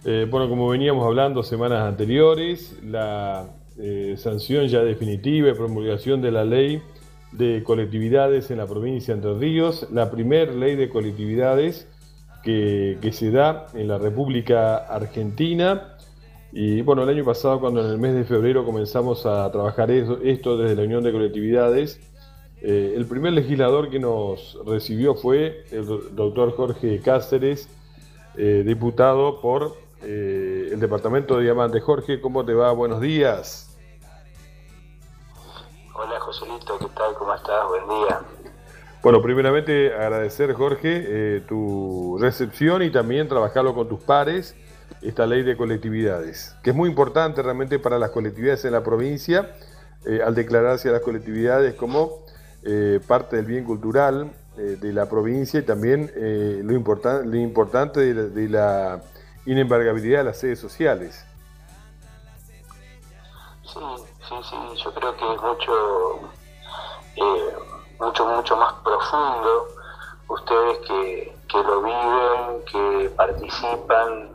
Bueno, como veníamos hablando semanas anteriores, la sanción ya definitiva y promulgación de la ley de colectividades en la provincia de Entre Ríos, la primer ley de colectividades que se da en la República Argentina. Y bueno, el año pasado, cuando en el mes de febrero comenzamos a trabajar esto desde la Unión de Colectividades, el primer legislador que nos recibió fue el doctor Jorge Cáceres, diputado por el departamento de Diamante. Jorge, ¿cómo te va? Buenos días. Hola Joselito, ¿qué tal? ¿Cómo estás? Buen día. Bueno, primeramente agradecer, Jorge, tu recepción y también trabajarlo con tus pares, esta ley de colectividades, que es muy importante realmente para las colectividades en la provincia, al declararse a las colectividades como parte del bien cultural de la provincia y también lo importante de la inembargabilidad de las sedes sociales. Sí, sí, yo creo que es eh, mucho más profundo. Ustedes que lo viven, que participan,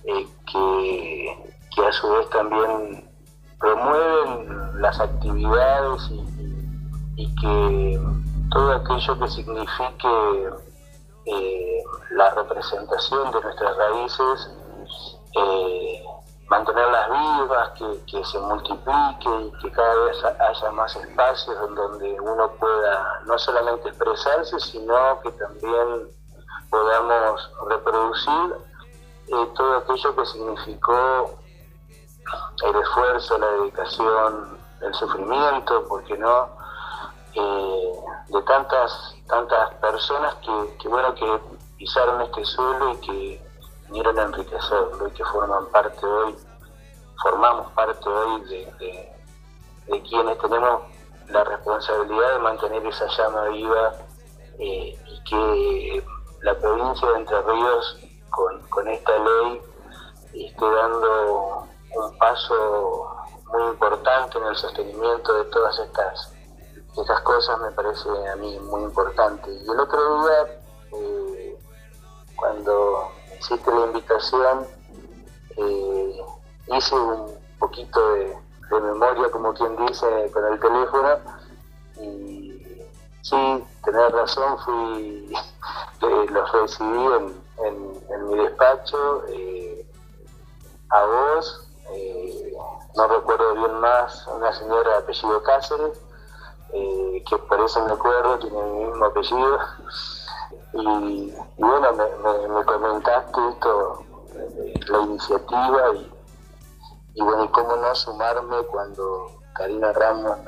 que a su vez también promueven las actividades y que todo aquello que signifique la representación de nuestras raíces, eh, mantenerlas vivas, que se multiplique y que cada vez haya más espacios en donde uno pueda no solamente expresarse, sino que también podamos reproducir todo aquello que significó el esfuerzo, la dedicación, el sufrimiento, ¿por qué no? De tantas personas que pisaron este suelo y que vinieron a enriquecerlo y que formamos parte hoy de quienes tenemos la responsabilidad de mantener esa llama viva, y que la provincia de Entre Ríos con esta ley esté dando un paso muy importante en el sostenimiento de todas estas cosas. Me parece a mí muy importante. Y el otro día, cuando hiciste la invitación, hice un poquito de memoria, como quien dice, con el teléfono, y sí, tenés razón, los recibí en mi despacho, a vos, no recuerdo bien más, una señora de apellido Cáceres, que por eso me acuerdo, tiene mi mismo apellido, y bueno, me comentaste esto, la iniciativa, y bueno, y cómo no sumarme cuando Karina Ramos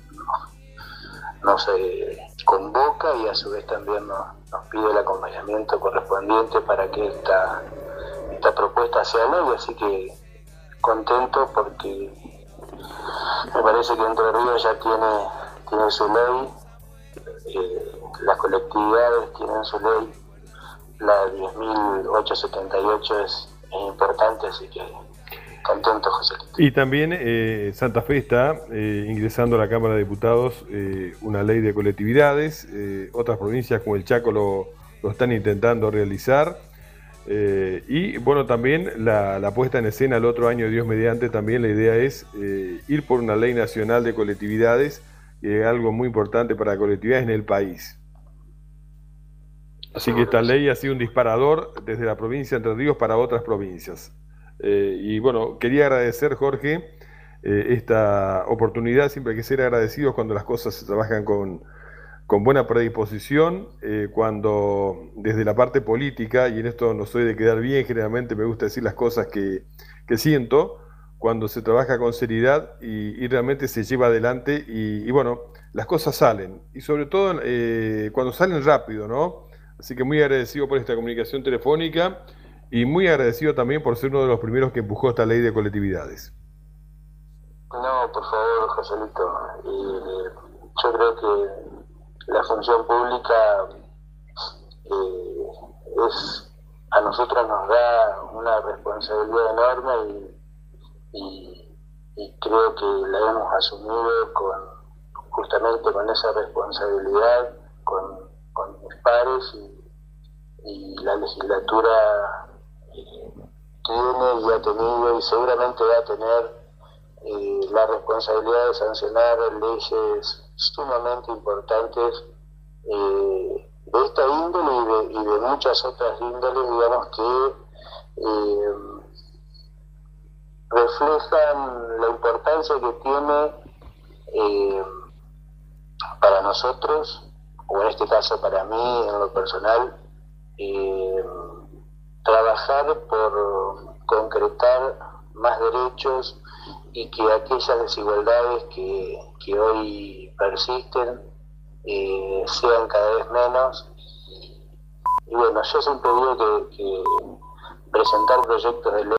nos convoca y a su vez también nos pide el acompañamiento correspondiente para que esta propuesta sea ley. Así que contento porque me parece que Entre Ríos ya tiene su ley, las colectividades tienen su ley, la 10.878 es importante, así que contento, José. Y también Santa Fe está ingresando a la Cámara de Diputados una ley de colectividades. Otras provincias como el Chaco lo están intentando realizar. Y bueno, también la puesta en escena el otro año, Dios mediante, también la idea es ir por una ley nacional de colectividades, que es algo muy importante para colectividades en el país. Así que esta ley ha sido un disparador desde la provincia de Entre Ríos para otras provincias. Y bueno, quería agradecer, Jorge, esta oportunidad. Siempre hay que ser agradecidos cuando las cosas se trabajan con buena predisposición, cuando desde la parte política, y en esto no soy de quedar bien, generalmente me gusta decir las cosas que siento, cuando se trabaja con seriedad y realmente se lleva adelante y bueno, las cosas salen, y sobre todo cuando salen rápido, ¿no? Así que muy agradecido por esta comunicación telefónica y muy agradecido también por ser uno de los primeros que empujó esta ley de colectividades. No, por favor, Joselito. Yo creo que la función pública, a nosotros nos da una responsabilidad enorme, y creo que la hemos asumido justamente con esa responsabilidad, con mis pares, y la legislatura tiene y ha tenido y seguramente va a tener la responsabilidad de sancionar leyes sumamente importantes de esta índole y de muchas otras índoles, digamos, que reflejan la importancia que tiene para nosotros, o en este caso para mí en lo personal, trabajar por concretar más derechos y que aquellas desigualdades que hoy persisten sean cada vez menos. Y bueno, yo siempre digo que presentar proyectos de ley